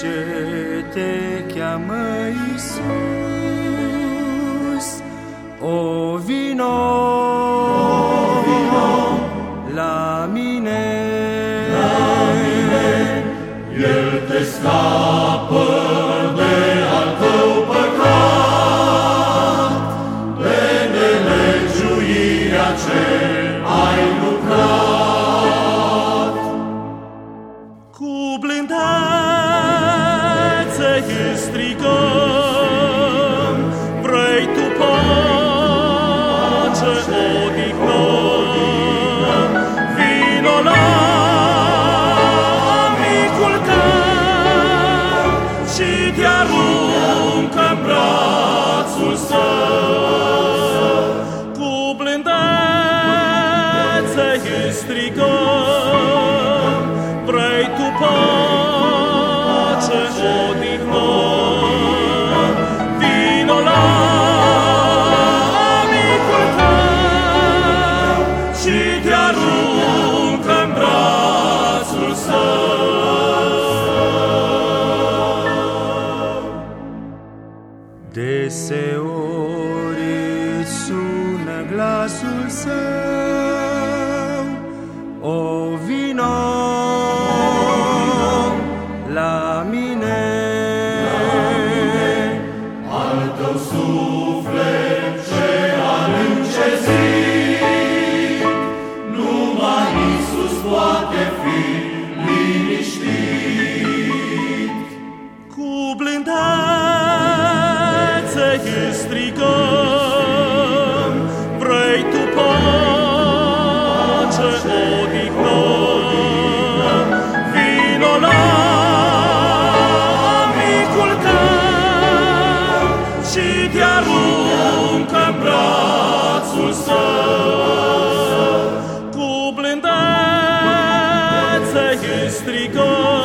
ce te cheamă Iisus. O vino la mine, El te scapă de al tău păcat, de nelegiuirea ce ai lucrat. Cu blândețe îți strigăm, vrei tu pace, odihnă. Vino la amicul tău și te aruncă-n brațul său. Cu blândețe îți strigăm, vrei tu pace, odihnă. Vino la amicul tău și te aruncă-n brațul său. deseori îți sună glasul său. O vino la mine, Al tău suflet ce încezit, numai Iisus poate fi liniștit. Cu blândețe îți strigăm, vrei tu pace, odihnă. Vino la amicul tău și te aruncă-n brațul său. Cu blândețe îți strigăm,